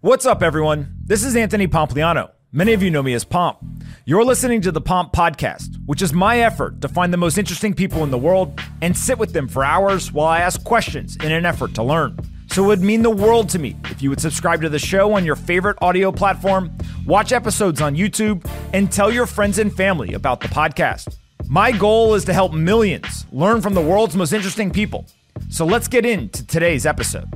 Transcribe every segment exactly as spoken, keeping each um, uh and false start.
What's up, everyone? This is Anthony Pompliano. Many of you know me as Pomp. You're listening to the Pomp Podcast, which is my effort to find the most interesting people in the world and sit with them for hours while I ask questions in an effort to learn. So it would mean the world to me if you would subscribe to the show on your favorite audio platform, watch episodes on YouTube, and tell your friends and family about the podcast. My goal is to help millions learn from the world's most interesting people. So let's get into today's episode.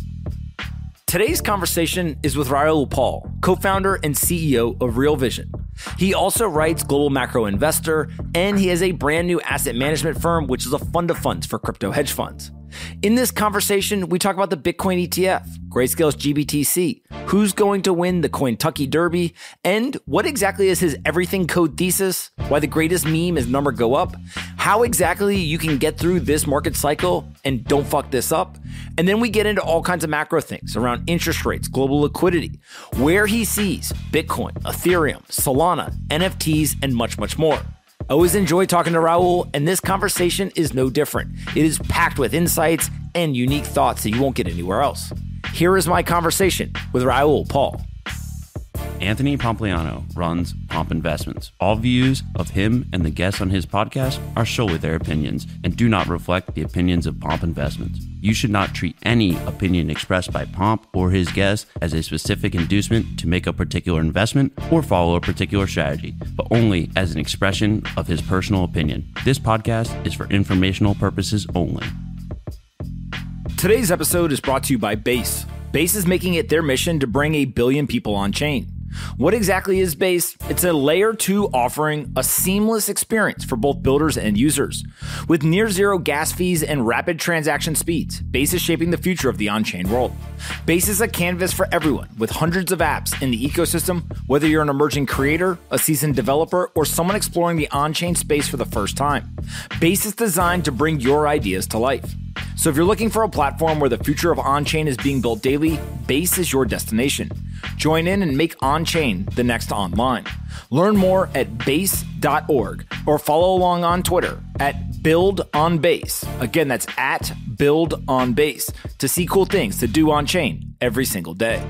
Today's conversation is with Raoul Pal, co-founder and C E O of Real Vision. He also writes Global Macro Investor, and he has a brand new asset management firm, which is a fund of funds for crypto hedge funds. In this conversation, we talk about the Bitcoin E T F, Grayscale's G B T C, who's going to win the Cointucky Derby, and what exactly is his everything code thesis, why the greatest meme is number go up, how exactly you can get through this market cycle and don't fuck this up. And then we get into all kinds of macro things around interest rates, global liquidity, where he sees Bitcoin, Ethereum, Solana, N F Ts, and much, much more. I always enjoy talking to Raoul, and this conversation is no different. It is packed with insights and unique thoughts that you won't get anywhere else. Here is my conversation with Raoul Pal. Anthony Pompliano runs Pomp Investments. All views of him and the guests on his podcast are solely their opinions and do not reflect the opinions of Pomp Investments. You should not treat any opinion expressed by Pomp or his guests as a specific inducement to make a particular investment or follow a particular strategy, but only as an expression of his personal opinion. This podcast is for informational purposes only. Today's episode is brought to you by Base. Base is making it their mission to bring a billion people on chain. What exactly is Base? It's a layer two offering a seamless experience for both builders and users. With near zero gas fees and rapid transaction speeds, Base is shaping the future of the on-chain world. Base is a canvas for everyone with hundreds of apps in the ecosystem, whether you're an emerging creator, a seasoned developer, or someone exploring the on-chain space for the first time. Base is designed to bring your ideas to life. So if you're looking for a platform where the future of on-chain is being built daily, Base is your destination. Join in and make on-chain the next online. Learn more at base dot org or follow along on Twitter at buildonbase. Again, that's at buildonbase to see cool things to do on-chain every single day.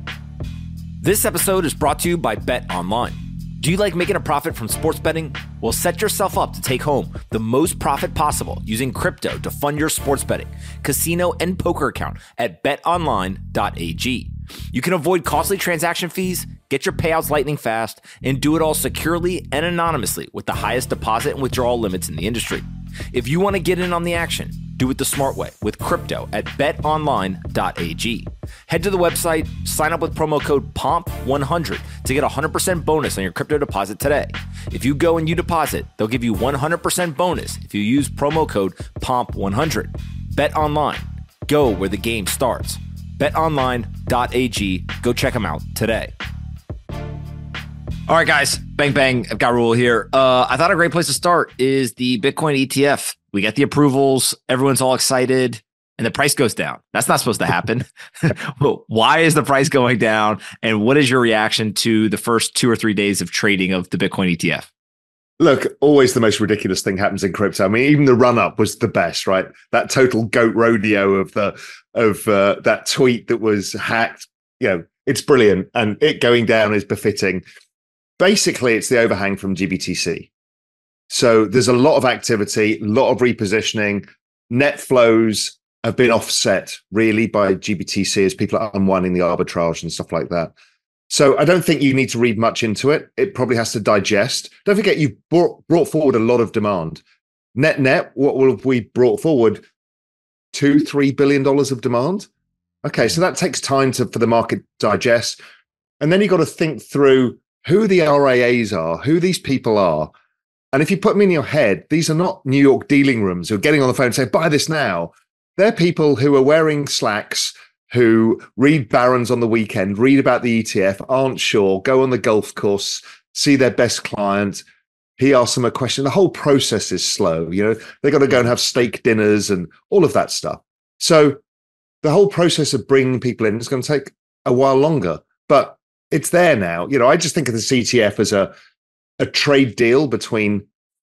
This episode is brought to you by Bet Online. Do you like making a profit from sports betting? Well, set yourself up to take home the most profit possible using crypto to fund your sports betting, casino, and poker account at bet online dot a g. You can avoid costly transaction fees, get your payouts lightning fast, and do it all securely and anonymously with the highest deposit and withdrawal limits in the industry. If you want to get in on the action, do it the smart way with crypto at bet online dot a g. Head to the website, sign up with promo code P O M P one hundred to get a one hundred percent bonus on your crypto deposit today. If you go and you deposit, they'll give you one hundred percent bonus if you use promo code P O M P one hundred. Bet Online. Go where the game starts. bet online dot a g. Go check them out today. All right, guys. Bang, bang. I've got Raoul here. Uh, I thought a great place to start is the Bitcoin E T F. We get the approvals. Everyone's all excited. And the price goes down. That's not supposed to happen. Well, why is the price going down? And what is your reaction to the first two or three days of trading of the Bitcoin E T F? Look, always the most ridiculous thing happens in crypto. I mean, even the run up was the best, right? That total goat rodeo of the of uh, that tweet that was hacked. You know, it's brilliant, and it going down is befitting. Basically, it's the overhang from G B T C. So there's a lot of activity, a lot of repositioning. Net flows have been offset really by G B T C as people are unwinding the arbitrage and stuff like that. So I don't think you need to read much into it. It probably has to digest. Don't forget, you've brought, brought forward a lot of demand. Net net, what will have we brought forward? Two, three billion dollars of demand. Okay, so that takes time to for the market to digest. And then you've got to think through who the R I As are, who these people are. And if you put them in your head, these are not New York dealing rooms who are getting on the phone and saying, buy this now. They're people who are wearing slacks, who read Barron's on the weekend, read about the E T F, aren't sure, go on the golf course, see their best client. He asks them a question. The whole process is slow. You know, they've got to go and have steak dinners and all of that stuff. So the whole process of bringing people in is going to take a while longer, but it's there now. You know, I just think of the C T F as a, a trade deal between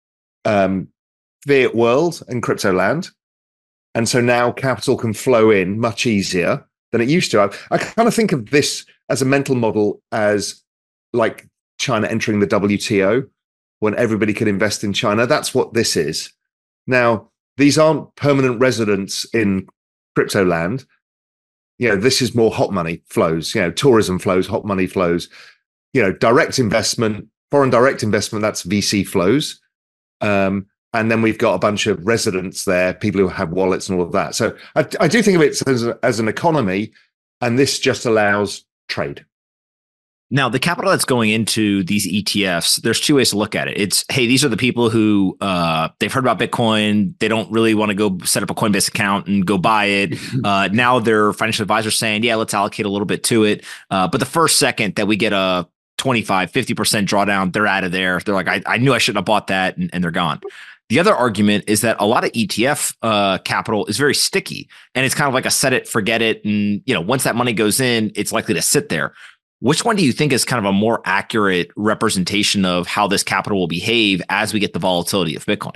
um, fiat world and crypto land. And so now capital can flow in much easier. than it used to. I, I kind of think of this as a mental model as like China entering the W T O when everybody could invest in China. That's what this is. Now, these aren't permanent residents in crypto land. You know, this is more hot money flows, you know, tourism flows, hot money flows, you know, direct investment, foreign direct investment, that's V C flows. Um, and then we've got a bunch of residents there, people who have wallets and all of that. So I, I do think of it as, a, as an economy, and this just allows trade. Now, the capital that's going into these E T Fs, there's two ways to look at it. It's, hey, these are the people who uh, they've heard about Bitcoin. They don't really want to go set up a Coinbase account and go buy it. Uh, now their financial advisors saying, yeah, let's allocate a little bit to it. Uh, but the first second that we get a twenty-five, fifty percent drawdown, they're out of there. They're like, I, I knew I shouldn't have bought that, and, and they're gone. The other argument is that a lot of E T F uh, capital is very sticky, and it's kind of like a set it, forget it. And, you know, once that money goes in, it's likely to sit there. Which one do you think is kind of a more accurate representation of how this capital will behave as we get the volatility of Bitcoin?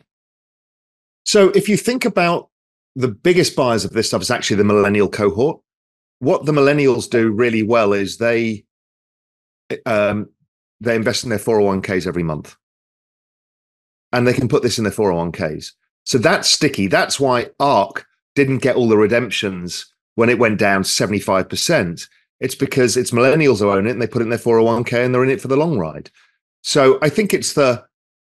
So if you think about the biggest buyers of this stuff is actually the millennial cohort. What the millennials do really well is they um, they invest in their four oh one k's every month. And they can put this in their four oh one k's. So that's sticky. That's why ARK didn't get all the redemptions when it went down seventy-five percent. It's because it's millennials who own it and they put it in their four oh one k and they're in it for the long ride. So I think it's the,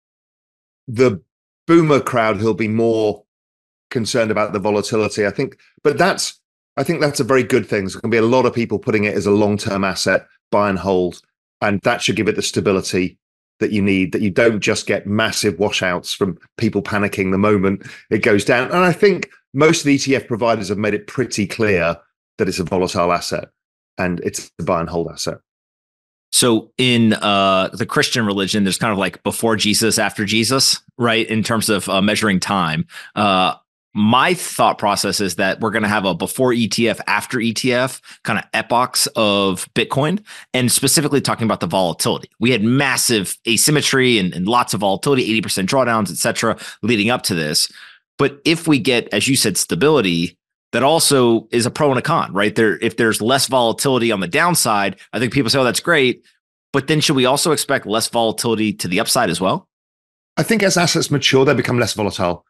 the boomer crowd who'll be more concerned about the volatility. I think, but that's, I think that's a very good thing. There's going to be a lot of people putting it as a long-term asset, buy and hold, and that should give it the stability that you need, that you don't just get massive washouts from people panicking the moment it goes down. And I think most of the E T F providers have made it pretty clear that it's a volatile asset and it's a buy and hold asset. So in uh, the Christian religion, there's kind of like before Jesus, after Jesus, right? In terms of uh, measuring time. Uh, my thought process is that we're going to have a before E T F, after E T F kind of epochs of Bitcoin, and specifically talking about the volatility. We had massive asymmetry and, and lots of volatility, eighty percent drawdowns, et cetera, leading up to this. But if we get, as you said, stability, that also is a pro and a con, right? There, if there's less volatility on the downside, I think people say, oh, that's great. But then should we also expect less volatility to the upside as well? I think as assets mature, they become less volatile.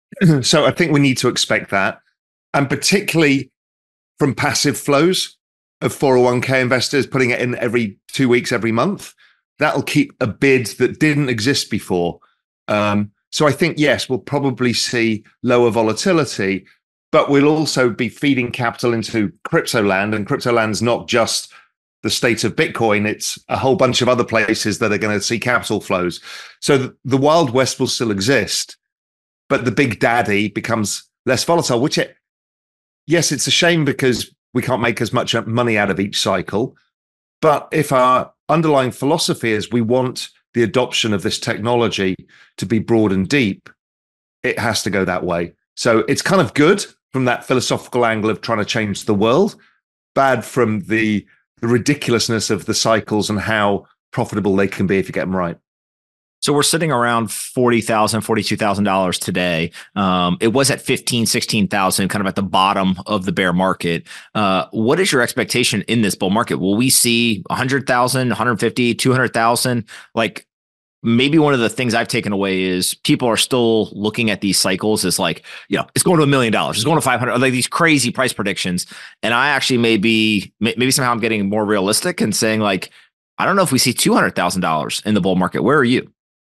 So I think we need to expect that. And particularly from passive flows of four oh one k investors putting it in every two weeks, every month, that'll keep a bid that didn't exist before. Um, so I think, yes, we'll probably see lower volatility, but we'll also be feeding capital into crypto land, and crypto land's not just the state of Bitcoin, it's a whole bunch of other places that are going to see capital flows. So the, the Wild West will still exist, but the big daddy becomes less volatile, which, it, yes, it's a shame because we can't make as much money out of each cycle. But if our underlying philosophy is we want the adoption of this technology to be broad and deep, it has to go that way. So it's kind of good from that philosophical angle of trying to change the world, bad from the, the ridiculousness of the cycles and how profitable they can be if you get them right. So we're sitting around forty thousand dollars, forty-two thousand dollars today. Um, it was at fifteen, sixteen thousand, kind of at the bottom of the bear market. Uh, what is your expectation in this bull market? Will we see one hundred thousand, one hundred fifty, two hundred thousand? Like, maybe one of the things I've taken away is people are still looking at these cycles as like, you know, it's going to a million dollars, it's going to five hundred, like these crazy price predictions. And I actually maybe, maybe somehow I'm getting more realistic and saying like, I don't know if we see two hundred thousand dollars in the bull market. Where are you?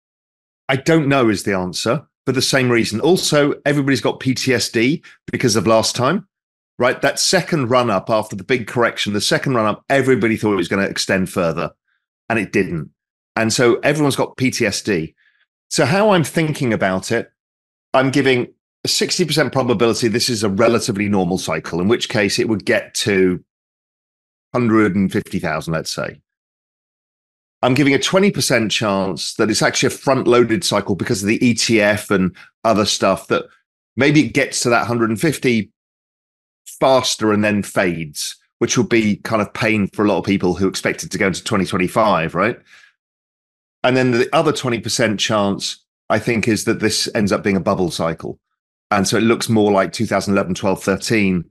I don't know is the answer for the same reason. Also, everybody's got P T S D because of last time, right? That second run up after the big correction, the second run up, everybody thought it was going to extend further and it didn't. And so everyone's got P T S D. So how I'm thinking about it, I'm giving a sixty percent probability this is a relatively normal cycle, in which case it would get to one hundred fifty thousand, let's say. I'm giving a twenty percent chance that it's actually a front-loaded cycle because of the E T F and other stuff, that maybe it gets to that one hundred fifty faster and then fades, which will be kind of pain for a lot of people who expect it to go into twenty twenty-five, right? And then the other twenty percent chance, I think, is that this ends up being a bubble cycle. And so it looks more like two thousand eleven, twelve, thirteen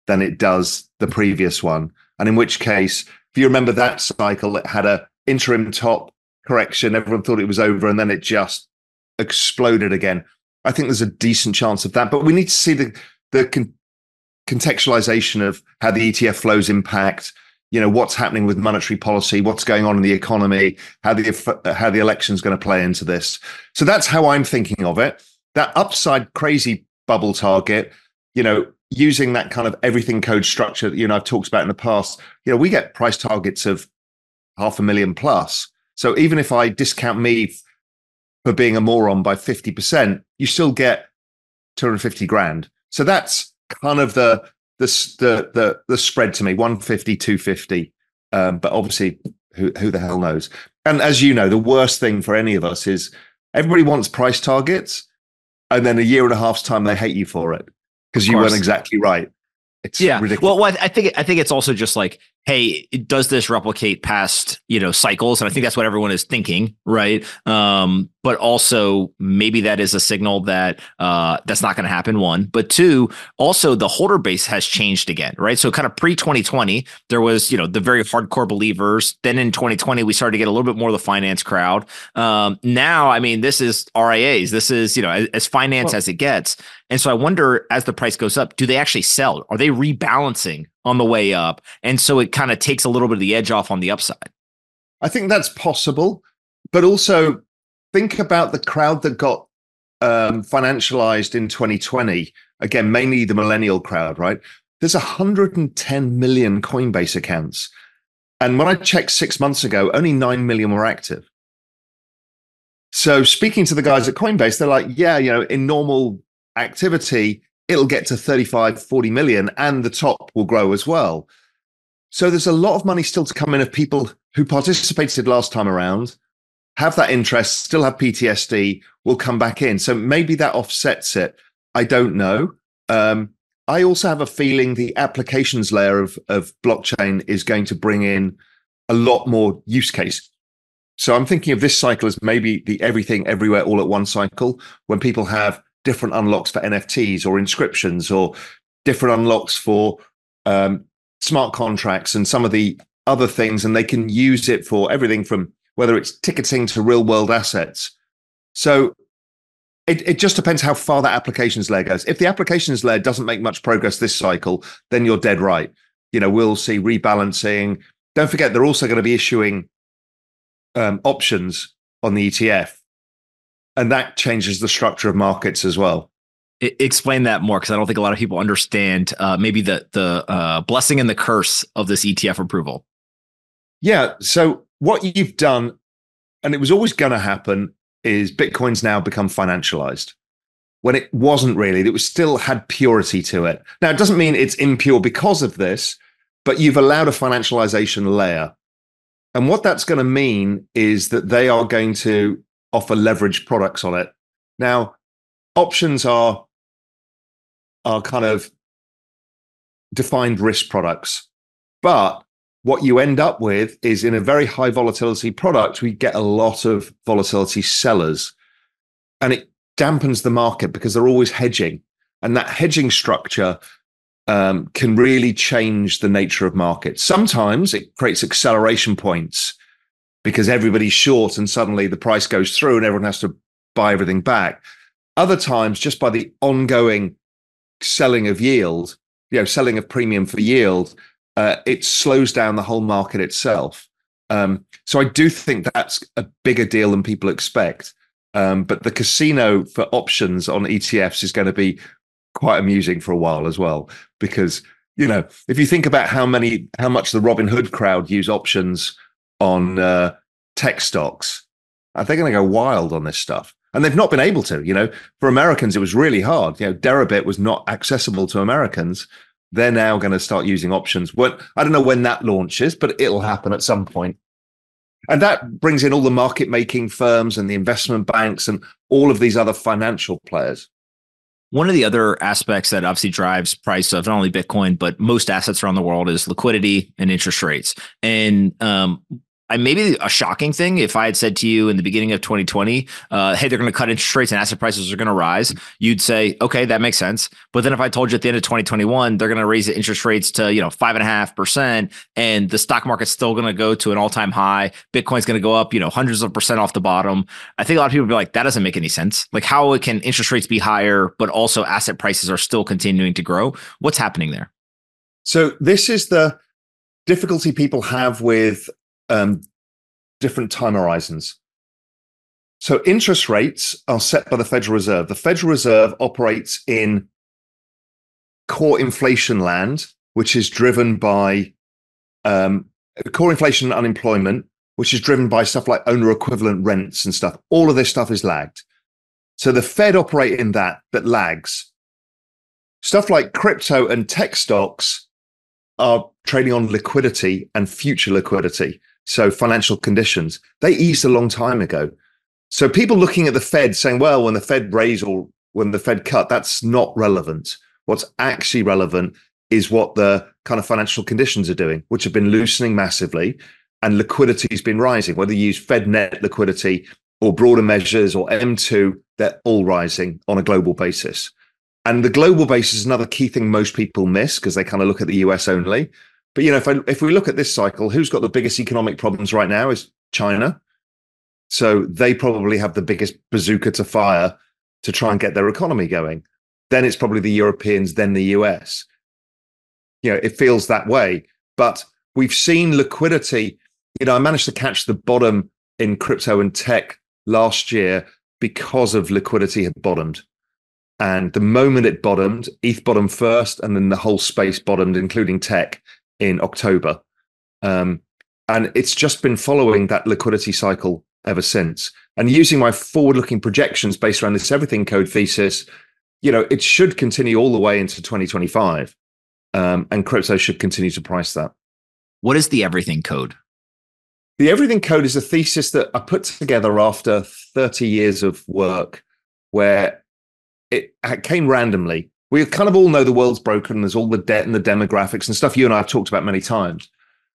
than it does the previous one. And in which case, if you remember that cycle, it had a interim top correction. Everyone thought it was over, and then it just exploded again. I think there's a decent chance of that, but we need to see the the con- contextualization of how the E T F flows impact, you know, what's happening with monetary policy, what's going on in the economy, how the how the election is going to play into this. So that's how I'm thinking of it. That upside crazy bubble target, you know, using that kind of everything code structure that you and I've talked about in the past, you know, we get price targets of half a million plus. So even if I discount me for being a moron by fifty percent, you still get two hundred fifty grand. So that's kind of the the the the, the spread to me, one fifty, two fifty. Um, but obviously, who who the hell knows? And as you know, the worst thing for any of us is everybody wants price targets, and then a year and a half's time they hate you for it because you weren't exactly right. It's yeah. ridiculous. Well, I think I think it's also just like, hey, does this replicate past, you know, cycles? And I think that's what everyone is thinking, right? Um, but also maybe that is a signal that uh, that's not going to happen. One, but two, also the holder base has changed again, right? So kind of pre twenty twenty, there was, you know, the very hardcore believers. Then in twenty twenty, we started to get a little bit more of the finance crowd. Um, now, I mean, this is R I As. This is, you know, as, as finance well, as it gets. And so I wonder, as the price goes up, do they actually sell? Are they rebalancing on the way up? And so it kind of takes a little bit of the edge off on the upside. I think that's possible, but also think about the crowd that got um, financialized in twenty twenty. Again, mainly the millennial crowd, right? There's one hundred ten million Coinbase accounts. And when I checked six months ago, only nine million were active. So speaking to the guys at Coinbase, they're like, yeah, you know, in normal activity, it'll get to thirty-five, forty million, and the top will grow as well. So there's a lot of money still to come in of people who participated last time around, have that interest, still have P T S D, will come back in. So maybe that offsets it. I don't know. Um, I also have a feeling the applications layer of, of blockchain is going to bring in a lot more use case. So I'm thinking of this cycle as maybe the everything, everywhere, all at one cycle, when people have different unlocks for N F Ts or inscriptions or different unlocks for um, smart contracts and some of the other things, and they can use it for everything from whether it's ticketing to real world assets. So it, it just depends how far that applications layer goes. If the applications layer doesn't make much progress this cycle, then you're dead right. You know, we'll see rebalancing. Don't forget, they're also going to be issuing um, options on the E T F. And that changes the structure of markets as well. Explain that more, because I don't think a lot of people understand uh, maybe the the uh, blessing and the curse of this E T F approval. Yeah. So what you've done, and it was always going to happen, is Bitcoin's now become financialized when it wasn't really. It was still had purity to it. Now, it doesn't mean it's impure because of this, but you've allowed a financialization layer. And what that's going to mean is that they are going to offer leveraged products on it. Now, options are are kind of defined risk products, but what you end up with is in a very high volatility product, we get a lot of volatility sellers, and it dampens the market because they're always hedging, and that hedging structure um, can really change the nature of markets. Sometimes it creates acceleration points because everybody's short and suddenly the price goes through and everyone has to buy everything back. Other times, just by the ongoing selling of yield, you know, selling of premium for yield, uh, it slows down the whole market itself. Um, so I do think that's a bigger deal than people expect. Um, but the casino for options on E T Fs is going to be quite amusing for a while as well, because, you know, if you think about how many, how much the Robinhood crowd use options on uh, tech stocks, they're going to go wild on this stuff. And they've not been able to, you know, for Americans, it was really hard. You know, Deribit was not accessible to Americans. They're now going to start using options. What, I don't know when that launches, but it'll happen at some point. And that brings in all the market making firms and the investment banks and all of these other financial players. One of the other aspects that obviously drives price of not only Bitcoin, but most assets around the world is liquidity and interest rates. And um, I maybe a shocking thing if I had said to you in the beginning of twenty twenty, uh, hey, they're going to cut interest rates and asset prices are going to rise, you'd say, okay, that makes sense. But then if I told you at the end of twenty twenty-one, they're going to raise the interest rates to, you know, five and a half percent and the stock market's still going to go to an all time high, Bitcoin's going to go up, you know, hundreds of percent off the bottom. I think a lot of people would be like, that doesn't make any sense. Like, how can interest rates be higher, but also asset prices are still continuing to grow? What's happening there? So this is the difficulty people have with um, different time horizons. So interest rates are set by the Federal Reserve. The Federal Reserve operates in core inflation land, which is driven by um, core inflation and unemployment, which is driven by stuff like owner equivalent rents and stuff. All of this stuff is lagged. So the Fed operate in that, that lags. Stuff like crypto and tech stocks are trading on liquidity and future liquidity. So financial conditions, they eased a long time ago. So people looking at the Fed saying, well, when the Fed raise or when the Fed cut, that's not relevant. What's actually relevant is what the kind of financial conditions are doing, which have been loosening massively and liquidity has been rising. Whether you use Fed net liquidity or broader measures or M two, they're all rising on a global basis. And the global basis is another key thing most people miss because they kind of look at the U S only. But, you know, if, I, if we look at this cycle, who's got the biggest economic problems right now is China. So they probably have the biggest bazooka to fire to try and get their economy going. Then it's probably the Europeans, then the U S. You know, it feels that way. But we've seen liquidity. You know, I managed to catch the bottom in crypto and tech last year because of liquidity had bottomed. And the moment it bottomed, E T H bottomed first, and then the whole space bottomed, including tech, in October. Um, and it's just been following that liquidity cycle ever since. And using my forward-looking projections based around this everything code thesis, you know, it should continue all the way into twenty twenty-five. Um, and crypto should continue to price that. What is the everything code? The everything code is a thesis that I put together after thirty years of work where it came randomly. We kind of all know the world's broken. There's all the debt and the demographics and stuff you and I have talked about many times.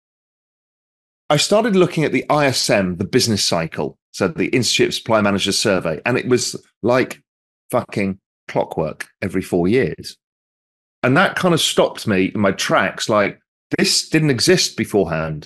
I started looking at the I S M, the business cycle, so the Institute of Supply Managers Survey, and it was like fucking clockwork every four years. And that kind of stopped me in my tracks, like this didn't exist beforehand.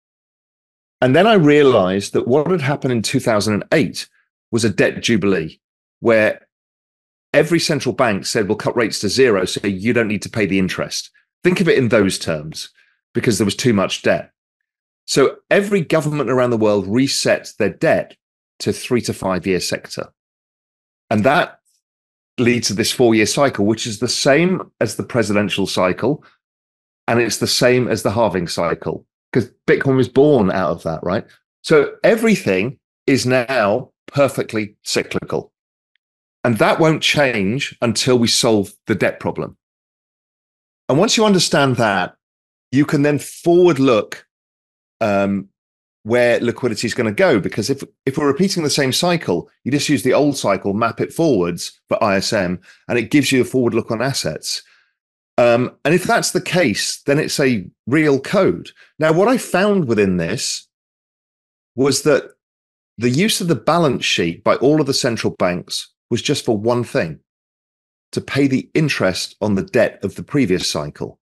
And then I realized that what had happened in two thousand eight was a debt jubilee, where every central bank said, we'll cut rates to zero, so you don't need to pay the interest. Think of it in those terms, because there was too much debt. So every government around the world reset their debt to three to five year sector. And that leads to this four-year cycle, which is the same as the presidential cycle, and it's the same as the halving cycle, because Bitcoin was born out of that, right? So everything is now perfectly cyclical. And that won't change until we solve the debt problem. And once you understand that, you can then forward look um, where liquidity is going to go. Because if, if we're repeating the same cycle, you just use the old cycle, map it forwards for I S M, and it gives you a forward look on assets. Um, and if that's the case, then it's a real code. Now, what I found within this was that the use of the balance sheet by all of the central banks was just for one thing: to pay the interest on the debt of the previous cycle.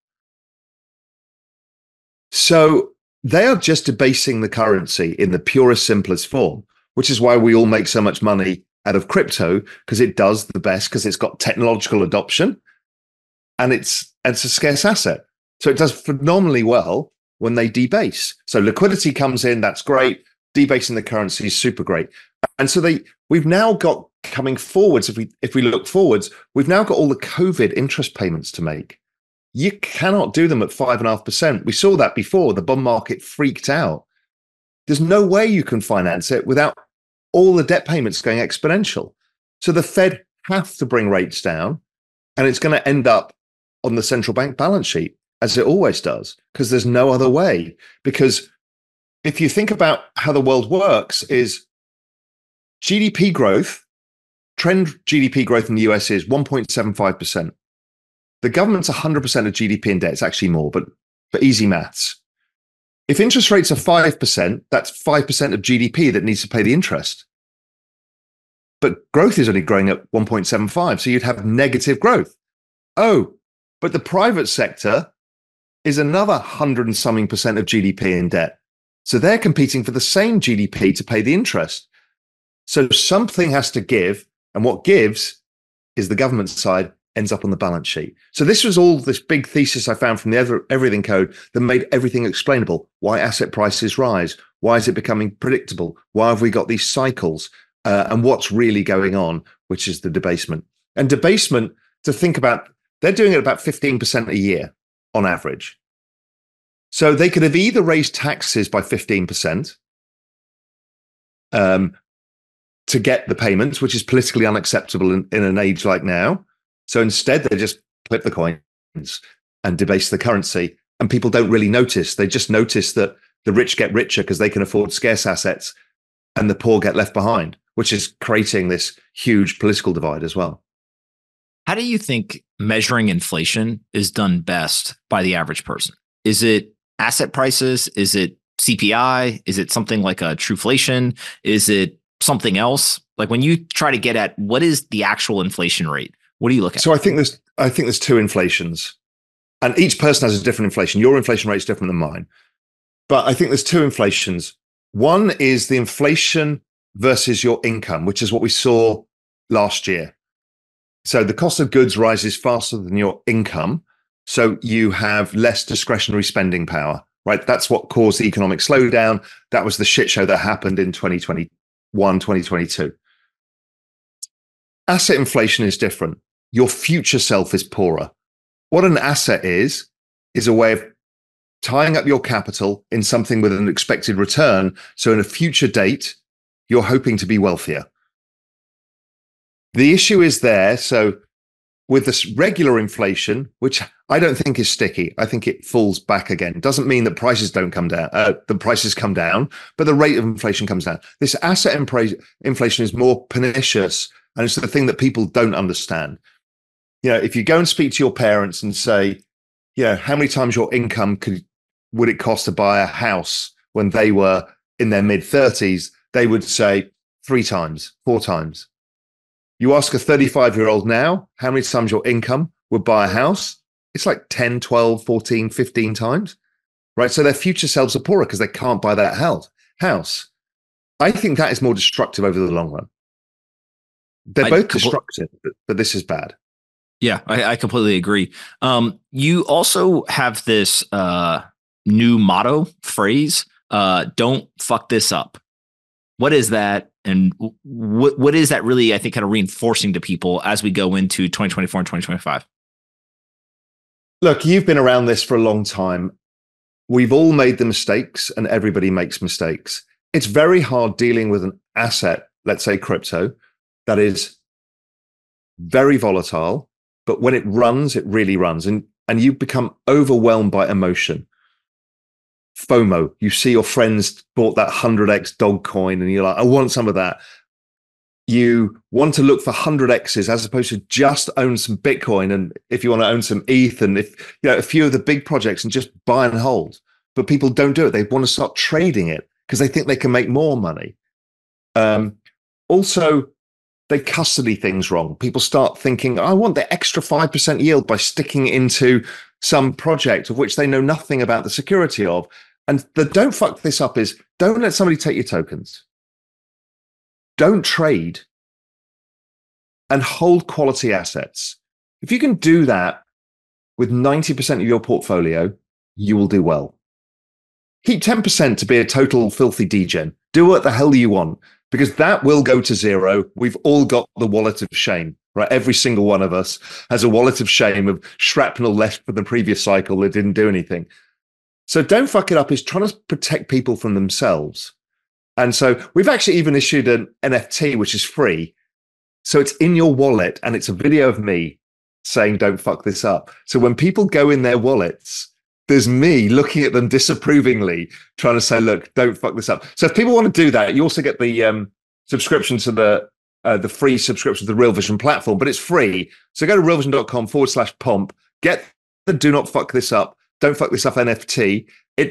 So they are just debasing the currency in the purest, simplest form, which is why we all make so much money out of crypto, because it does the best, because it's got technological adoption and it's, it's a scarce asset. So it does phenomenally well when they debase. So liquidity comes in, that's great. Debasing the currency is super great. And so they, we've now got coming forwards, if we if we look forwards, we've now got all the COVID interest payments to make. You cannot do them at five and a half percent. We saw that before. The bond market freaked out. There's no way you can finance it without all the debt payments going exponential. So the Fed have to bring rates down, and it's going to end up on the central bank balance sheet, as it always does, because there's no other way. Because if you think about how the world works, is G D P growth, trend G D P growth in the U S is one point seven five percent. The government's one hundred percent of G D P in debt. It's actually more, but for easy maths. If interest rates are five percent, that's five percent of G D P that needs to pay the interest. But growth is only growing at one point seven five, so you'd have negative growth. Oh, but the private sector is another hundred and something percent of G D P in debt. So they're competing for the same G D P to pay the interest. So something has to give, and what gives is the government side ends up on the balance sheet. So this was all this big thesis I found from the Everything Code that made everything explainable. Why asset prices rise? Why is it becoming predictable? Why have we got these cycles? Uh, and what's really going on, which is the debasement. And debasement, to think about, they're doing it about fifteen percent a year on average. So they could have either raised taxes by fifteen percent um, to get the payments, which is politically unacceptable in, in an age like now. So instead, they just flip the coins and debase the currency. And people don't really notice. They just notice that the rich get richer because they can afford scarce assets and the poor get left behind, which is creating this huge political divide as well. How do you think measuring inflation is done best by the average person? Is it asset prices? Is it C P I? Is it something like a trueflation? Is it something else? Like when you try to get at what is the actual inflation rate, what do you look at? So I think there's I think there's two inflations, and each person has a different inflation. Your inflation rate is different than mine, but I think there's two inflations. One is the inflation versus your income, which is what we saw last year. So the cost of goods rises faster than your income. So you have less discretionary spending power, right? That's what caused the economic slowdown. That was the shit show that happened in twenty twenty-one, twenty twenty-two. Asset inflation is different. Your future self is poorer. What an asset is, is a way of tying up your capital in something with an expected return. So in a future date, you're hoping to be wealthier. The issue is there. So with this regular inflation, which I don't think is sticky, I think it falls back again. Doesn't mean that prices don't come down. Uh, the prices come down, but the rate of inflation comes down. This asset inflation is more pernicious, and it's the thing that people don't understand. You know, if you go and speak to your parents and say, you know, how many times your income could would it cost to buy a house when they were in their mid thirties, they would say three times, four times. You ask a thirty-five-year-old now, how many times your income would buy a house? It's like ten, twelve, fourteen, fifteen times, right? So their future selves are poorer because they can't buy that house. I think that is more destructive over the long run. They're I both compl- destructive, but, but this is bad. Yeah, I, I completely agree. Um, you also have this uh, new motto phrase, uh, don't fuck this up. What is that? And what what is that really, I think, kind of reinforcing to people as we go into twenty twenty-four and twenty twenty-five? Look, you've been around this for a long time. We've all made the mistakes and everybody makes mistakes. It's very hard dealing with an asset, let's say crypto, that is very volatile, but when it runs, it really runs. And, and you become overwhelmed by emotion. FOMO, you see your friends bought that one hundred X dog coin and you're like, I want some of that. You want to look for one hundred X's as opposed to just own some Bitcoin. And if you want to own some E T H and if, you know, a few of the big projects and just buy and hold, but people don't do it. They want to start trading it because they think they can make more money. Um, also, they custody things wrong. People start thinking, I want the extra five percent yield by sticking it into some project of which they know nothing about the security of. And the don't fuck this up is don't let somebody take your tokens. Don't trade and hold quality assets. If you can do that with ninety percent of your portfolio, you will do well. Keep ten percent to be a total filthy degen. Do what the hell you want, because that will go to zero. We've all got the wallet of shame, right? Every single one of us has a wallet of shame of shrapnel left from the previous cycle that didn't do anything. So don't fuck it up is trying to protect people from themselves. And so we've actually even issued an N F T, which is free. So it's in your wallet and it's a video of me saying, don't fuck this up. So when people go in their wallets, there's me looking at them disapprovingly, trying to say, look, don't fuck this up. So if people want to do that, you also get the um, subscription to the uh, the free subscription to the Real Vision platform, but it's free. So go to realvision.com forward slash pomp, get the do not fuck this up, don't fuck this up N F T. It's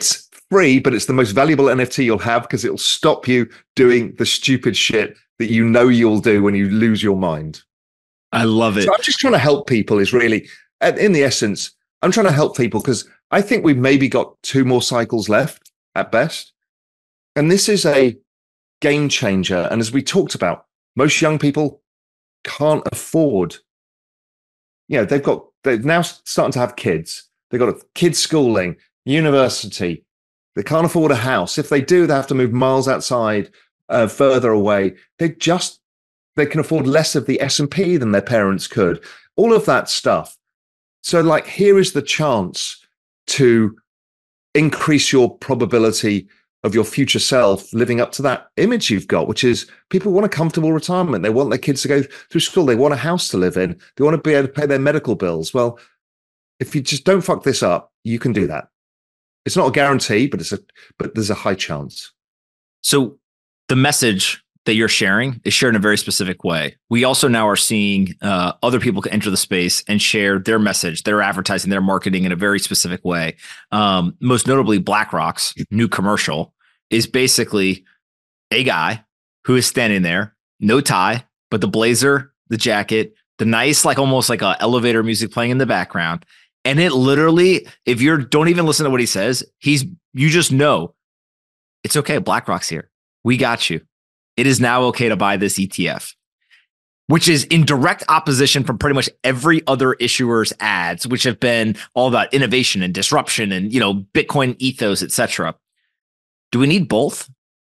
free, but it's the most valuable N F T you'll have because it'll stop you doing the stupid shit that you know you'll do when you lose your mind. I love it. So I'm just trying to help people is really, in the essence, I'm trying to help people because I think we've maybe got two more cycles left at best. And this is a game changer. And as we talked about, most young people can't afford, you know, they've got, they're now starting to have kids. They've got kids schooling, university. They can't afford a house. If they do, they have to move miles outside, uh, further away. They just, they can afford less of the S and P than their parents could. All of that stuff. So like, here is the chance to increase your probability of your future self living up to that image you've got, which is people want a comfortable retirement. They want their kids to go through school. They want a house to live in. They want to be able to pay their medical bills. Well, if you just don't fuck this up, you can do that. It's not a guarantee, but it's a, but there's a high chance. So the message that you're sharing is shared in a very specific way. We also now are seeing uh, other people enter the space and share their message, their advertising, their marketing in a very specific way. Um, most notably, BlackRock's new commercial is basically a guy who is standing there, no tie, but the blazer, the jacket, the nice, like almost like a elevator music playing in the background. And it literally, if you're, don't even listen to what he says, he's, you just know it's okay. BlackRock's here. We got you. It is now okay to buy this E T F, which is in direct opposition from pretty much every other issuer's ads, which have been all about innovation and disruption and, you know, Bitcoin ethos, et cetera. Do we need both?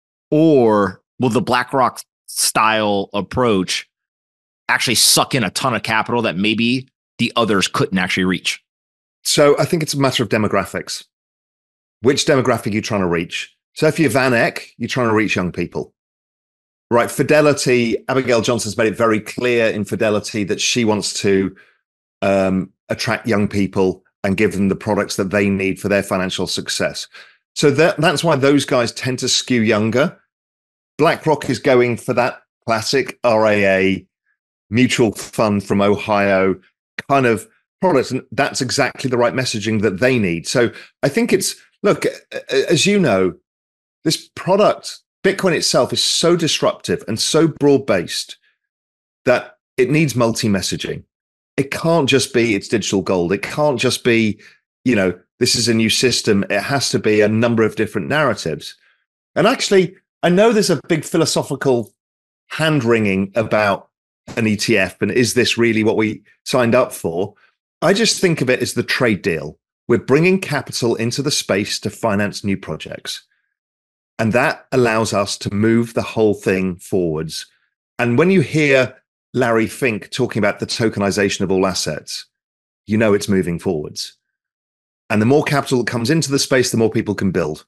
Or will the BlackRock style approach actually suck in a ton of capital that maybe the others couldn't actually reach? So I think it's a matter of demographics. Which demographic are you trying to reach? So if you're Van Eck, you're trying to reach young people. Right, Fidelity, Abigail Johnson's made it very clear in Fidelity that she wants to um, attract young people and give them the products that they need for their financial success. So that, that's why those guys tend to skew younger. BlackRock is going for that classic R I A mutual fund from Ohio kind of product. And that's exactly the right messaging that they need. So I think it's, look, as you know, this product, Bitcoin itself is so disruptive and so broad-based that it needs multi-messaging. It can't just be it's digital gold. It can't just be, you know, this is a new system. It has to be a number of different narratives. And actually, I know there's a big philosophical hand-wringing about an E T F and is this really what we signed up for? I just think of it as the trade deal. We're bringing capital into the space to finance new projects. And that allows us to move the whole thing forwards. And when you hear Larry Fink talking about the tokenization of all assets, you know it's moving forwards. And the more capital that comes into the space, the more people can build.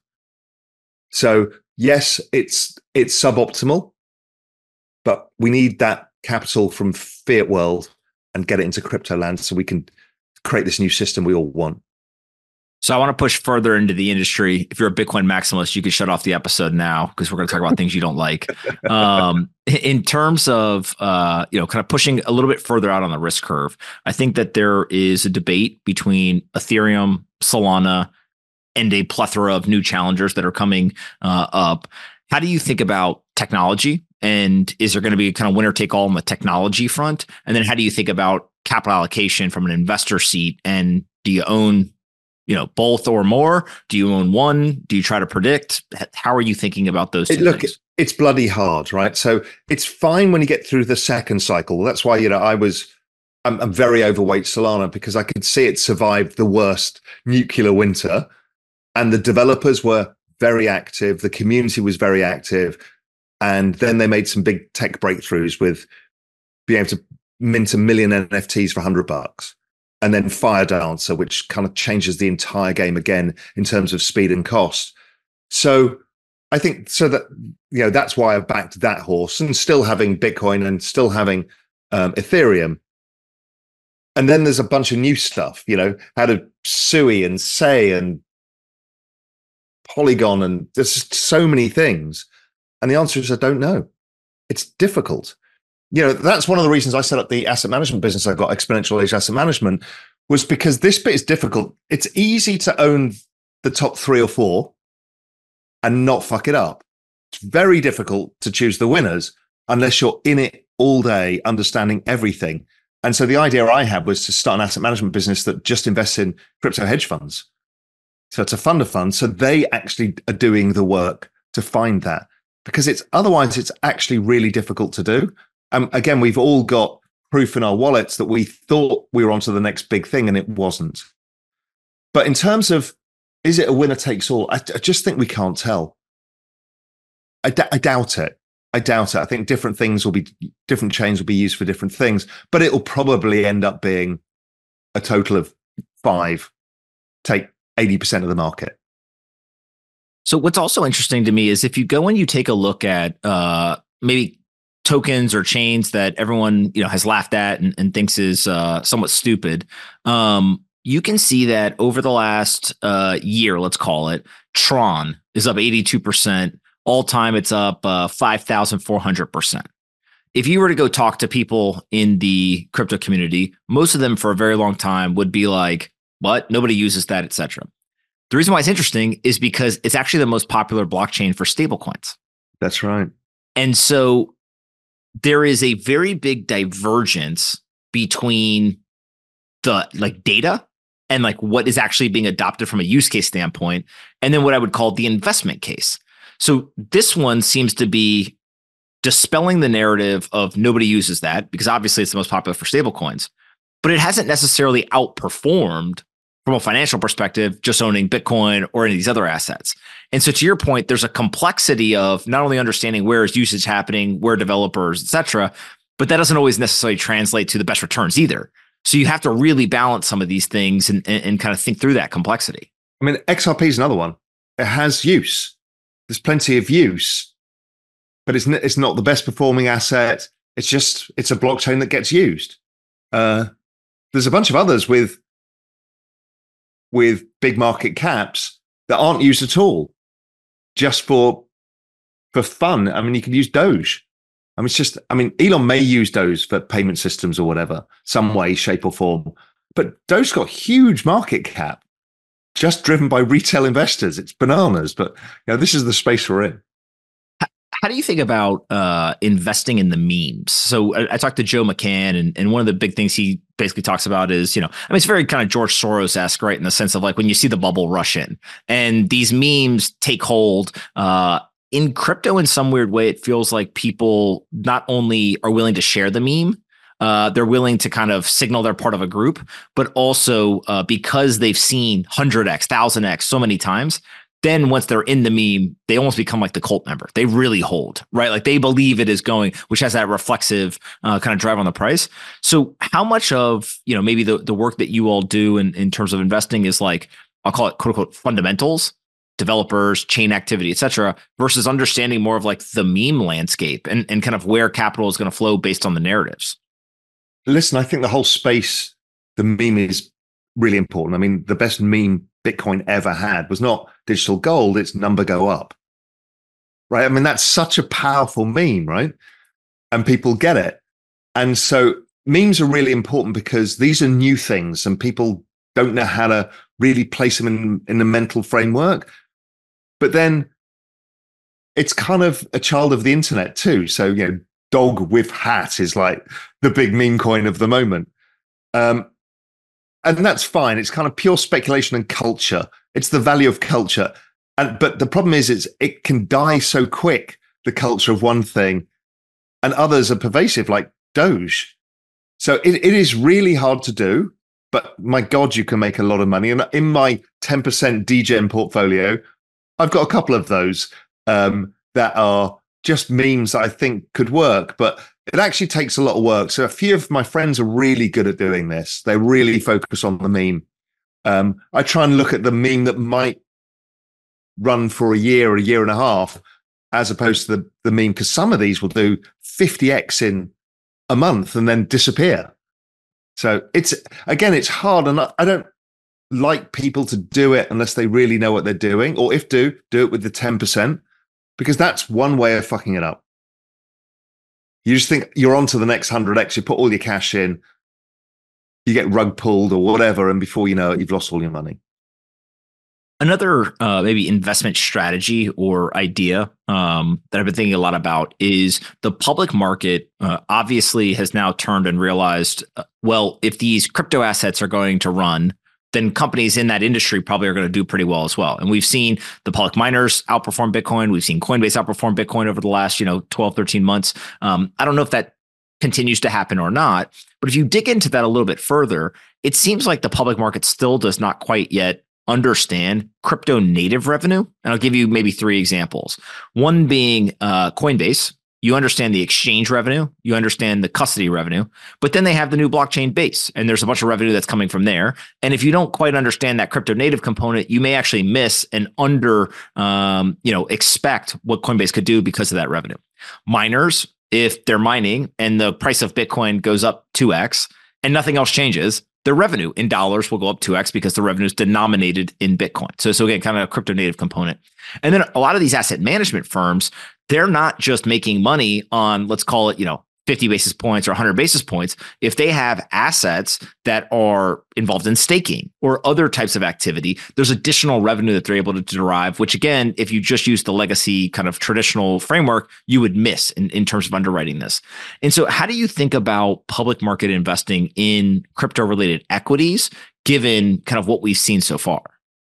So yes, it's it's suboptimal, but we need that capital from fiat world and get it into crypto land so we can create this new system we all want. So I want to push further into the industry. If you're a Bitcoin maximalist, you can shut off the episode now because we're going to talk about things you don't like. Um, in terms of, uh, you know, kind of pushing a little bit further out on the risk curve, I think that there is a debate between Ethereum, Solana, and a plethora of new challengers that are coming uh, up. How do you think about technology? And is there going to be kind of winner take all on the technology front? And then how do you think about capital allocation from an investor seat? And do you own, you know, both or more? Do you own one? Do you try to predict? How are you thinking about those two Look, things? It's bloody hard, right? So it's fine when you get through the second cycle. That's why, you know, I was, I'm, I'm very overweight Solana because I could see it survive the worst nuclear winter. And the developers were very active. The community was very active. And then they made some big tech breakthroughs with being able to mint a million N F Ts for a hundred bucks. And then Fire Dancer, which kind of changes the entire game again in terms of speed and cost. So I think so that, you know, that's why I've backed that horse and still having Bitcoin and still having um, Ethereum. And then there's a bunch of new stuff, you know, how to Sui and Sei and Polygon. And there's just so many things. And the answer is, I don't know. It's difficult. You know, that's one of the reasons I set up the asset management business I've got, Exponential Age Asset Management, was because this bit is difficult. It's easy to own the top three or four, and not fuck it up. It's very difficult to choose the winners unless you're in it all day, understanding everything. And so the idea I had was to start an asset management business that just invests in crypto hedge funds. So it's a fund of funds. So they actually are doing the work to find that, because it's otherwise it's actually really difficult to do. Um, again, we've all got proof in our wallets that we thought we were onto the next big thing and it wasn't. But in terms of, is it a winner takes all? I, I just think we can't tell. I, d- I doubt it. I doubt it. I think different things will be, different chains will be used for different things, but it'll probably end up being a total of five, take eighty percent of the market. So what's also interesting to me is if you go and you take a look at uh, maybe tokens or chains that everyone, you know, has laughed at and, and thinks is uh, somewhat stupid, um, you can see that over the last uh, year, let's call it, Tron is up eighty-two percent. All time, it's up uh, five thousand four hundred percent. If you were to go talk to people in the crypto community, most of them for a very long time would be like, what? Nobody uses that, et cetera. The reason why it's interesting is because it's actually the most popular blockchain for stablecoins. That's right. And so there is a very big divergence between the like data and like what is actually being adopted from a use case standpoint, and then what I would call the investment case. So this one seems to be dispelling the narrative of nobody uses that because obviously it's the most popular for stablecoins, but it hasn't necessarily outperformed from a financial perspective, just owning Bitcoin or any of these other assets. And so to your point, there's a complexity of not only understanding where is usage happening, where developers, et cetera, but that doesn't always necessarily translate to the best returns either. So you have to really balance some of these things and, and, and kind of think through that complexity. I mean, X R P is another one. It has use. There's plenty of use, but it's, n- it's not the best performing asset. It's just, it's a blockchain that gets used. Uh, there's a bunch of others with, with big market caps that aren't used at all, just for, for fun. I mean, you can use Doge. I mean, it's just, I mean, Elon may use Doge for payment systems or whatever, some way, shape or form, but Doge's got huge market cap, just driven by retail investors. It's bananas, but you know, this is the space we're in. How do you think about uh, investing in the memes? So I, I talked to Joe McCann, and, and one of the big things he basically talks about is, you know, I mean, it's very kind of George Soros-esque, right? In the sense of like when you see the bubble rush in and these memes take hold, uh, in crypto in some weird way, it feels like people not only are willing to share the meme, Uh, they're willing to kind of signal they're part of a group, but also uh, because they've seen one hundred x, one thousand x so many times, then once they're in the meme, they almost become like the cult member. They really hold, right? Like they believe it is going, which has that reflexive uh, kind of drive on the price. So how much of, you know, maybe the, the work that you all do in, in terms of investing is like, I'll call it quote unquote fundamentals, developers, chain activity, et cetera, versus understanding more of like the meme landscape and, and kind of where capital is going to flow based on the narratives? Listen, I think the whole space, the meme is really important. I mean, the best meme Bitcoin ever had was not digital gold, it's number go up, right? I mean, that's such a powerful meme, right? And people get it. And so memes are really important because these are new things and people don't know how to really place them in, in the mental framework. But then it's kind of a child of the internet too. So, you know, dog with hat is like the big meme coin of the moment. Um, and that's fine. It's kind of pure speculation and culture. It's the value of culture. And but the problem is it's it can die so quick, the culture of one thing, and others are pervasive, like Doge. So it, it is really hard to do, but my God, you can make a lot of money. And in my ten percent degen portfolio, I've got a couple of those um, that are just memes that I think could work, but it actually takes a lot of work. So a few of my friends are really good at doing this. They really focus on the meme. Um, I try and look at the meme that might run for a year or a year and a half, as opposed to the, the meme, because some of these will do fifty x in a month and then disappear. So it's, again, it's hard. And I, I don't like people to do it unless they really know what they're doing, or if do, do it with the ten percent. Because that's one way of fucking it up. You just think you're on to the next one hundred x, you put all your cash in, you get rug pulled or whatever, and before you know it, you've lost all your money. Another uh, maybe investment strategy or idea um, that I've been thinking a lot about is the public market uh, obviously has now turned and realized, uh, well, if these crypto assets are going to run, then companies in that industry probably are going to do pretty well as well. And we've seen the public miners outperform Bitcoin. We've seen Coinbase outperform Bitcoin over the last, you know, twelve, thirteen months. Um, I don't know if that continues to happen or not, but if you dig into that a little bit further, it seems like the public market still does not quite yet understand crypto native revenue. And I'll give you maybe three examples. One being uh, Coinbase. You understand the exchange revenue, you understand the custody revenue, but then they have the new blockchain base, and there's a bunch of revenue that's coming from there. And if you don't quite understand that crypto native component, you may actually miss and under, um, you know, expect what Coinbase could do because of that revenue. Miners, if they're mining and the price of Bitcoin goes up two X and nothing else changes, their revenue in dollars will go up two X because the revenue is denominated in Bitcoin. So, so again, kind of a crypto native component. And then a lot of these asset management firms, they're not just making money on, let's call it, you know, fifty basis points or one hundred basis points. If they have assets that are involved in staking or other types of activity, there's additional revenue that they're able to derive, which again, if you just use the legacy kind of traditional framework, you would miss in, in terms of underwriting this. And so how do you think about public market investing in crypto related equities, given kind of what we've seen so far?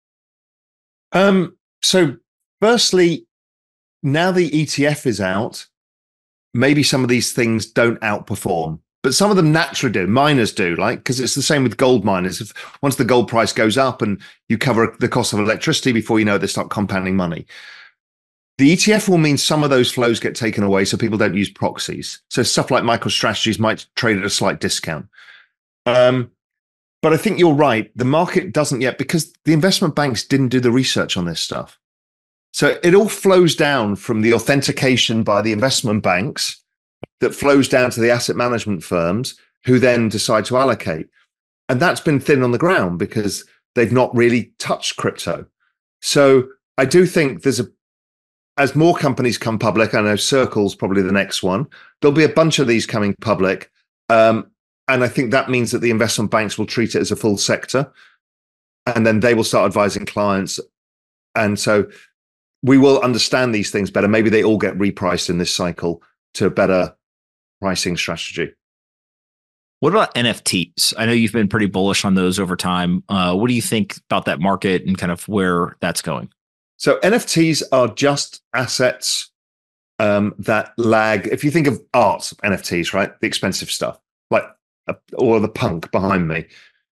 Um, so firstly, now the E T F is out, maybe some of these things don't outperform, but some of them naturally do. Miners do, like, because it's the same with gold miners. If once the gold price goes up and you cover the cost of electricity, before you know it, they start compounding money. The E T F will mean some of those flows get taken away so people don't use proxies. So stuff like MicroStrategies might trade at a slight discount. Um, but I think you're right. The market doesn't yet, because the investment banks didn't do the research on this stuff. So it all flows down from the authentication by the investment banks that flows down to the asset management firms who then decide to allocate. And that's been thin on the ground because they've not really touched crypto. So I do think there's a, as more companies come public, I know Circle's probably the next one, there'll be a bunch of these coming public. Um, and I think that means that the investment banks will treat it as a full sector, and then they will start advising clients. And so we will understand these things better. Maybe they all get repriced in this cycle to a better pricing strategy. What about N F Ts? I know you've been pretty bullish on those over time. Uh, what do you think about that market and kind of where that's going? So N F Ts are just assets um, that lag. If you think of art N F Ts, right? The expensive stuff, like, uh, or the punk behind me.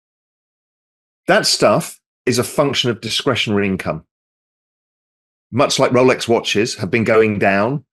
That stuff is a function of discretionary income. Much like Rolex watches have been going down,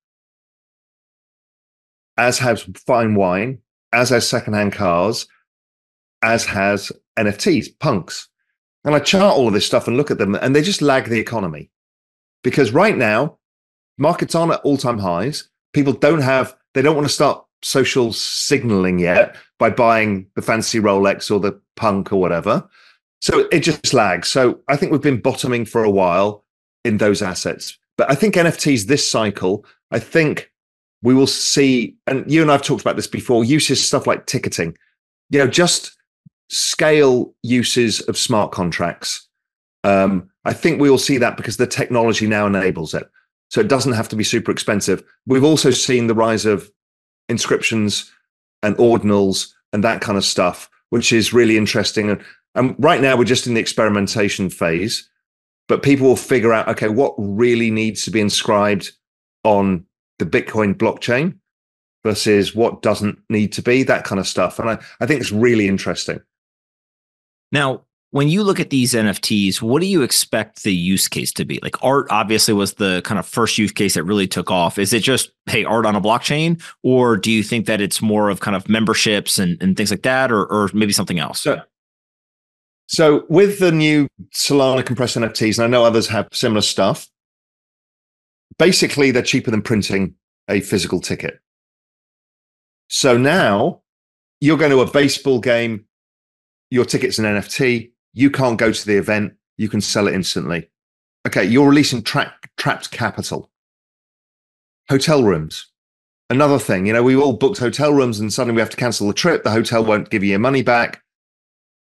as has fine wine, as has secondhand cars, as has N F Ts, punks. And I chart all of this stuff and look at them, and they just lag the economy. Because right now, markets aren't at all-time highs. People don't have, they don't want to start social signaling yet by buying the fancy Rolex or the punk or whatever. So it just lags. So I think we've been bottoming for a while in those assets. But I think N F Ts this cycle, I think we will see, and you and I have talked about this before, uses stuff like ticketing, you know, just scale uses of smart contracts. Um, I think we will see that because the technology now enables it. So it doesn't have to be super expensive. We've also seen the rise of inscriptions and ordinals and that kind of stuff, which is really interesting. And, and right now we're just in the experimentation phase. But people will figure out, okay, what really needs to be inscribed on the Bitcoin blockchain versus what doesn't need to be, that kind of stuff. And I, I think it's really interesting. Now, when you look at these N F Ts, what do you expect the use case to be? Like art obviously was the kind of first use case that really took off. Is it just, hey, art on a blockchain? Or do you think that it's more of kind of memberships and, and things like that, or, or maybe something else? So, So with the new Solana compressed N F Ts, and I know others have similar stuff, basically they're cheaper than printing a physical ticket. So now you're going to a baseball game, your ticket's an N F T, you can't go to the event, you can sell it instantly. Okay, you're releasing tra- trapped capital. Hotel rooms. Another thing, you know, we all booked hotel rooms and suddenly we have to cancel the trip. The hotel won't give you your money back.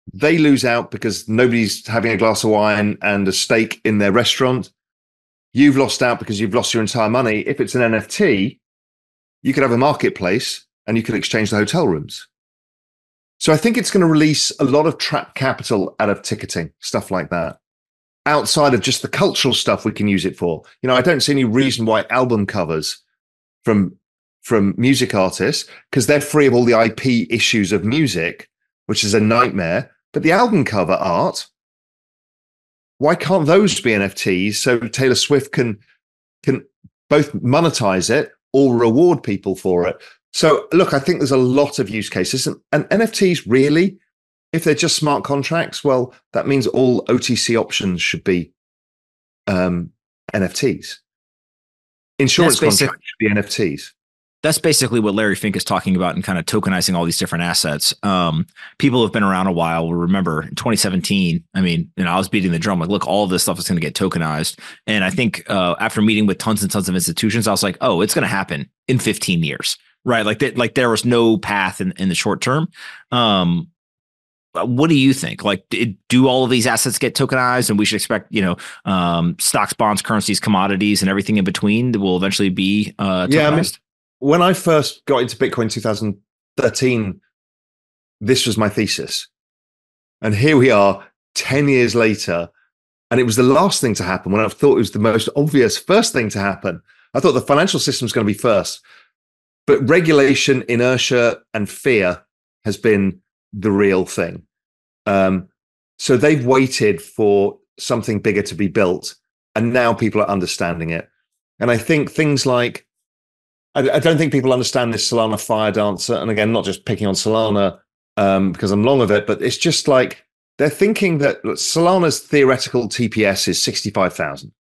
they lose out because nobody's having a glass of wine and a steak in their restaurant. You've lost out because you've lost your entire money. If it's an N F T, you could have a marketplace and you could exchange the hotel rooms. So I think it's going to release a lot of trapped capital out of ticketing, stuff like that. Outside of just the cultural stuff we can use it for. You know, I don't see any reason why album covers from, from music artists, because they're free of all the I P issues of music, which is a nightmare. But the album cover art, why can't those be N F Ts so Taylor Swift can, can both monetize it or reward people for it? So look, I think there's a lot of use cases, and, and N F Ts really, if they're just smart contracts, well, that means all O T C options should be um, N F Ts. Insurance basic- contracts should be N F Ts. That's basically what Larry Fink is talking about and kind of tokenizing all these different assets. Um, people have been around a while will remember in twenty seventeen, I mean, you know, I was beating the drum like, look, all of this stuff is going to get tokenized. And I think uh, after meeting with tons and tons of institutions, I was like, oh, it's going to happen in fifteen years, right? Like that, like there was no path in, in the short term. Um, what do you think? Like, do all of these assets get tokenized and we should expect, you know, um, stocks, bonds, currencies, commodities, and everything in between that will eventually be uh, tokenized? Yeah, I mean, when I first got into Bitcoin in two thousand thirteen, this was my thesis. And here we are ten years later. And it was the last thing to happen when I thought it was the most obvious first thing to happen. I thought the financial system was going to be first. But regulation, inertia, and fear has been the real thing. Um, so they've waited for something bigger to be built. And now people are understanding it. And I think things like, I, I don't think people understand this Solana Fire Dancer. And again, not just picking on Solana um, because I'm long of it, but it's just like they're thinking that look, Solana's theoretical T P S is sixty-five thousand.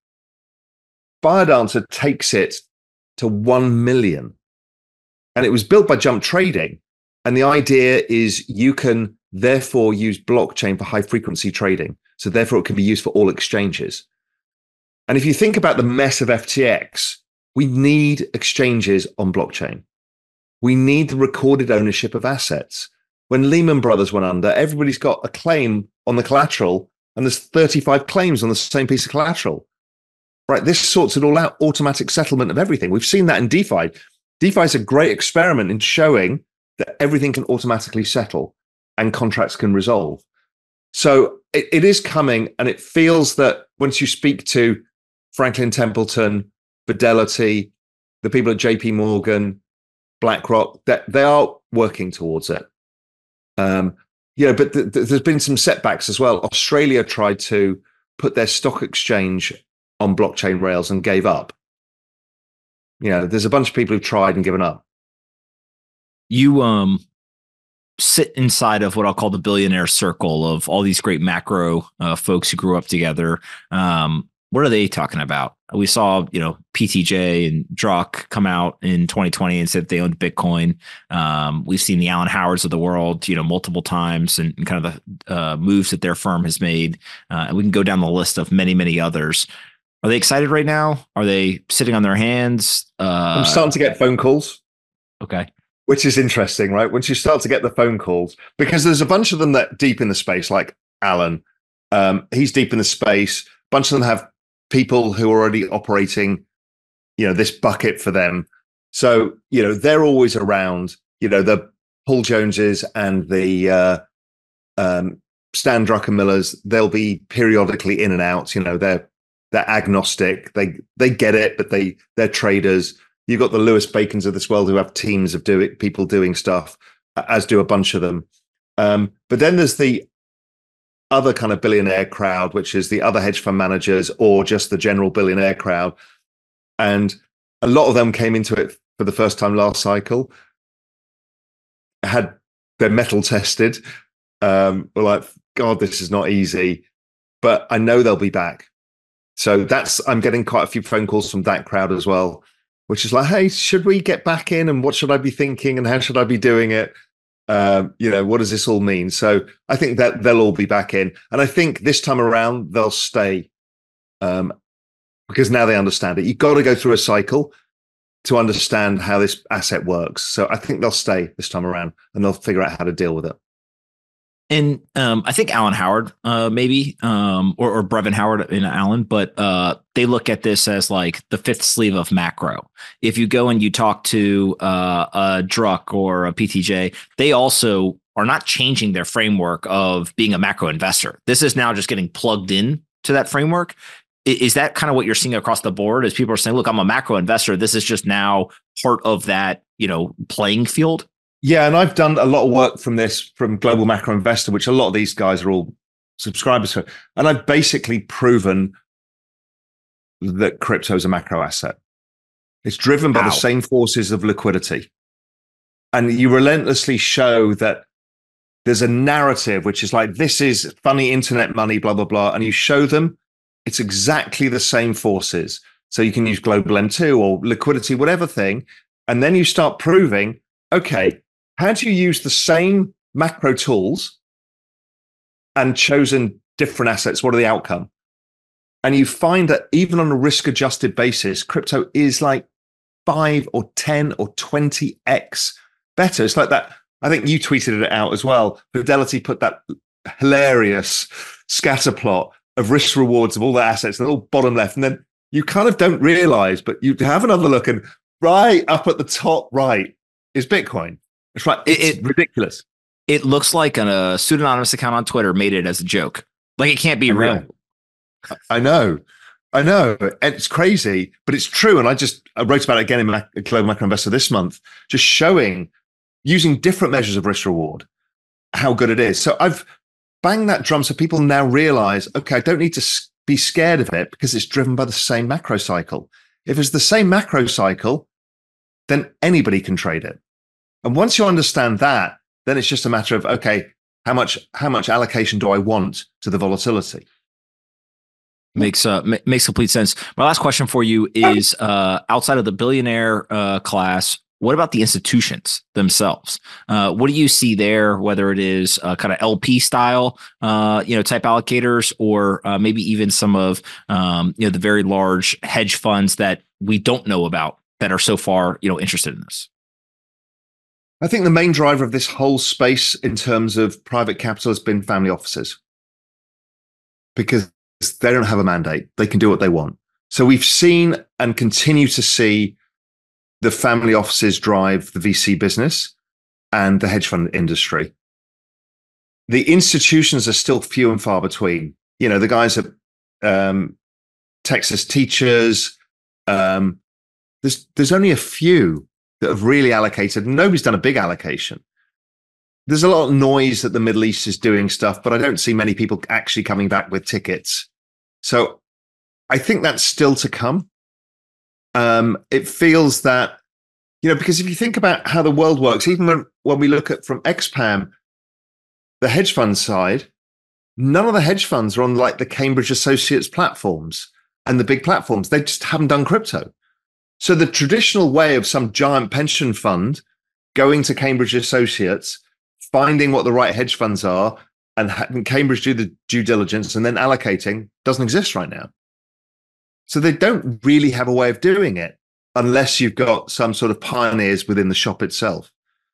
Fire Dancer takes it to one million. And it was built by Jump Trading. And the idea is you can therefore use blockchain for high frequency trading. So therefore it can be used for all exchanges. And if you think about the mess of F T X, we need exchanges on blockchain. We need the recorded ownership of assets. When Lehman Brothers went under, everybody's got a claim on the collateral, and there's thirty-five claims on the same piece of collateral. Right? This sorts it all out, automatic settlement of everything. We've seen that in DeFi. DeFi is a great experiment in showing that everything can automatically settle and contracts can resolve. So it, it is coming, and it feels that once you speak to Franklin Templeton, Fidelity, the people at J P Morgan, BlackRock, that they are working towards it. Um, yeah, but th- th- there's been some setbacks as well. Australia tried to put their stock exchange on blockchain rails and gave up. You know, there's a bunch of people who've tried and given up. You um sit inside of what I'll call the billionaire circle of all these great macro uh, folks who grew up together. Um, what are they talking about? We saw, you know, P T J and Druck come out in twenty twenty and said they owned Bitcoin. Um, we've seen the Alan Howards of the world, you know, multiple times, and, and kind of the uh, moves that their firm has made. Uh, and we can go down the list of many, many others. Are they excited right now? Are they sitting on their hands? Uh, I'm starting to get phone calls. Okay. Which is interesting, right? Once you start to get the phone calls, because there's a bunch of them that deep in the space, like Alan, um, he's deep in the space. A bunch of them have people who are already operating, you know, this bucket for them. So, you know, they're always around, you know, the Paul Joneses and the uh, um, Stan Druckenmillers, they'll be periodically in and out. You know, they're they're agnostic. They they get it, but they they're traders. You've got the Lewis Bacons of this world who have teams of doing people doing stuff, as do a bunch of them. Um, but then there's the other kind of billionaire crowd, which is the other hedge fund managers or just the general billionaire crowd. And a lot of them came into it for the first time last cycle, had their metal tested, um, were like, God, this is not easy, but I know they'll be back. So that's, I'm getting quite a few phone calls from that crowd as well, which is like, hey, should we get back in, and what should I be thinking, and how should I be doing it? Um, you know, what does this all mean? So I think that they'll all be back in. And I think this time around, they'll stay um, because now they understand it. You've got to go through a cycle to understand how this asset works. So I think they'll stay this time around, and they'll figure out how to deal with it. And um, I think Alan Howard, uh, maybe, um, or, or Brevin Howard and Alan, but uh, they look at this as like the fifth sleeve of macro. If you go and you talk to uh, a Druck or a P T J, they also are not changing their framework of being a macro investor. This is now just getting plugged in to that framework. Is that kind of what you're seeing across the board as people are saying, look, I'm a macro investor. This is just now part of that, you know, playing field? Yeah, and I've done a lot of work from this, from Global Macro Investor, which a lot of these guys are all subscribers to. And I've basically proven that crypto is a macro asset. It's driven by How? the same forces of liquidity. And you relentlessly show that there's a narrative, which is like, this is funny internet money, blah, blah, blah. And you show them it's exactly the same forces. So you can use Global M two or liquidity, whatever thing. And then you start proving, okay, how do you use the same macro tools and chosen different assets? What are the outcome? And you find that even on a risk adjusted basis, crypto is like five or ten or twenty X better. It's like that. I think you tweeted it out as well. Fidelity put that hilarious scatter plot of risk rewards of all the assets, the little bottom left. And then you kind of don't realize, but you have another look and right up at the top right is Bitcoin. It's like, it's it, ridiculous. It looks like an, a pseudonymous account on Twitter made it as a joke. Like it can't be I real. Know. I know. I know. It's crazy, but it's true. And I just I wrote about it again in my Global Macro Investor this month, just showing, using different measures of risk reward, how good it is. So I've banged that drum so people now realize, okay, I don't need to be scared of it because it's driven by the same macro cycle. If it's the same macro cycle, then anybody can trade it. And once you understand that, then it's just a matter of, okay, how much how much allocation do I want to the volatility? Makes uh, m- makes complete sense. My last question for you is, uh, outside of the billionaire uh, class, what about the institutions themselves? Uh, what do you see there, whether it is uh, kind of L P style, uh, you know, type allocators, or uh, maybe even some of, um, you know, the very large hedge funds that we don't know about that are so far, you know, interested in this? I think the main driver of this whole space in terms of private capital has been family offices, because they don't have a mandate. They can do what they want. So we've seen and continue to see the family offices drive the V C business and the hedge fund industry. The institutions are still few and far between. You know, the guys at um, Texas Teachers, um, there's there's only a few that have really allocated. Nobody's done a big allocation. There's a lot of noise that the Middle East is doing stuff, but I don't see many people actually coming back with tickets. So I think that's still to come. Um, it feels that, you know, because if you think about how the world works, even when, when we look at from X PAM, the hedge fund side, none of the hedge funds are on like the Cambridge Associates platforms and the big platforms. They just haven't done crypto. So the traditional way of some giant pension fund going to Cambridge Associates, finding what the right hedge funds are, and having Cambridge do the due diligence and then allocating doesn't exist right now. So they don't really have a way of doing it unless you've got some sort of pioneers within the shop itself.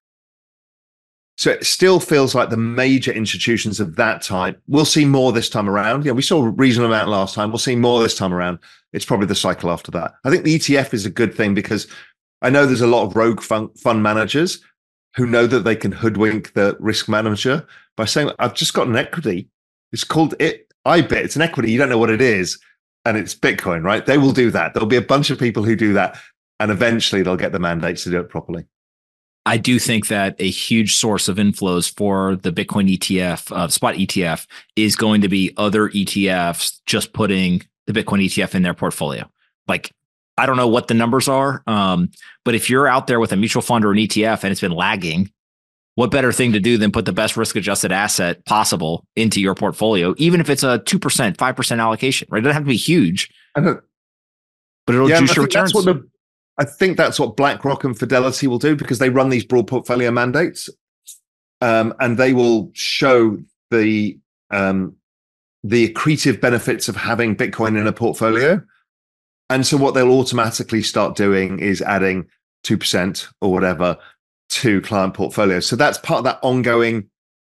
So it still feels like the major institutions of that type. We'll see more this time around. Yeah, we saw a reasonable amount last time. We'll see more this time around. It's probably the cycle after that. I think the E T F is a good thing because I know there's a lot of rogue fund, fund managers who know that they can hoodwink the risk manager by saying, I've just got an equity. It's called it I B I T. It's an equity. You don't know what it is. And it's Bitcoin, right? They will do that. There'll be a bunch of people who do that. And eventually they'll get the mandates to do it properly. I do think that a huge source of inflows for the Bitcoin E T F, uh, spot E T F, is going to be other E T Fs just putting the Bitcoin E T F in their portfolio. Like, I don't know what the numbers are, um, but if you're out there with a mutual fund or an E T F and it's been lagging, what better thing to do than put the best risk-adjusted asset possible into your portfolio, even if it's a two percent, five percent allocation, right? It doesn't have to be huge, but it'll yeah, juice your returns. That's what the, I think that's what BlackRock and Fidelity will do because they run these broad portfolio mandates, um, and they will show the um, the accretive benefits of having Bitcoin in a portfolio. And so what they'll automatically start doing is adding two percent or whatever to client portfolios. So that's part of that ongoing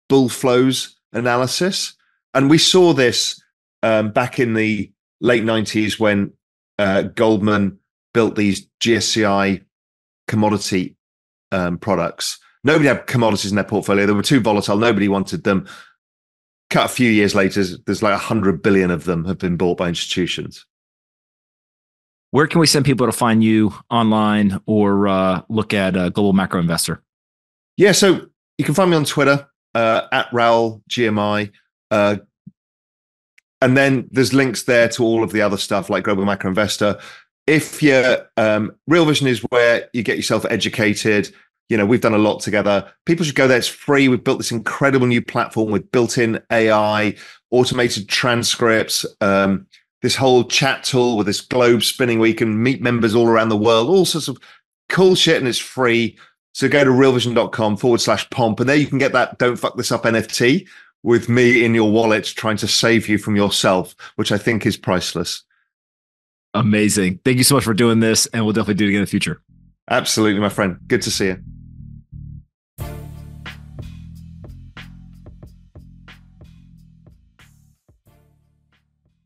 bull flows analysis. And we saw this um, back in the late nineties when uh, Goldman built these G S C I commodity um, products. Nobody had commodities in their portfolio. They were too volatile. Nobody wanted them. Cut a few years later, there's like one hundred billion of them have been bought by institutions. Where can we send people to find you online or uh, look at uh, Global Macro Investor? Yeah, so you can find me on Twitter, uh, at Raoul G M I. Uh, and then there's links there to all of the other stuff like Global Macro Investor. If you're, um, Real Vision is where you get yourself educated. You know, we've done a lot together. People should go there. It's free. We've built this incredible new platform with built-in A I, automated transcripts, um, this whole chat tool with this globe spinning where you can meet members all around the world, all sorts of cool shit, and it's free. So go to realvision.com forward slash pomp, and there you can get that Don't Fuck This Up N F T with me in your wallet trying to save you from yourself, which I think is priceless. Amazing. Thank you so much for doing this, and we'll definitely do it again in the future. Absolutely, my friend. Good to see you.